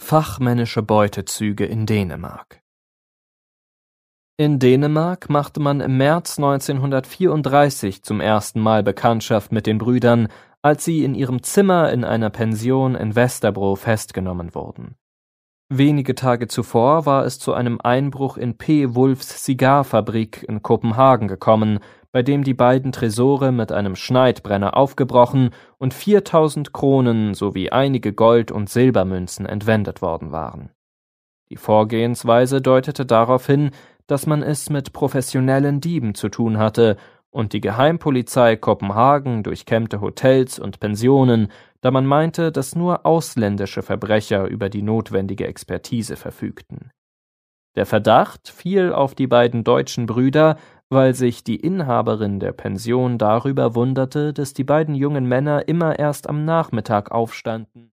Fachmännische Beutezüge in Dänemark. In Dänemark machte man im März 1934 zum ersten Mal Bekanntschaft mit den Brüdern, als sie in ihrem Zimmer in einer Pension in Vesterbro festgenommen wurden. Wenige Tage zuvor war es zu einem Einbruch in P. Wulfs Zigarfabrik in Kopenhagen gekommen, bei dem die beiden Tresore mit einem Schneidbrenner aufgebrochen und 4.000 Kronen sowie einige Gold- und Silbermünzen entwendet worden waren. Die Vorgehensweise deutete darauf hin, dass man es mit professionellen Dieben zu tun hatte, und die Geheimpolizei Kopenhagen durchkämmte Hotels und Pensionen, da man meinte, dass nur ausländische Verbrecher über die notwendige Expertise verfügten. Der Verdacht fiel auf die beiden deutschen Brüder, weil sich die Inhaberin der Pension darüber wunderte, dass die beiden jungen Männer immer erst am Nachmittag aufstanden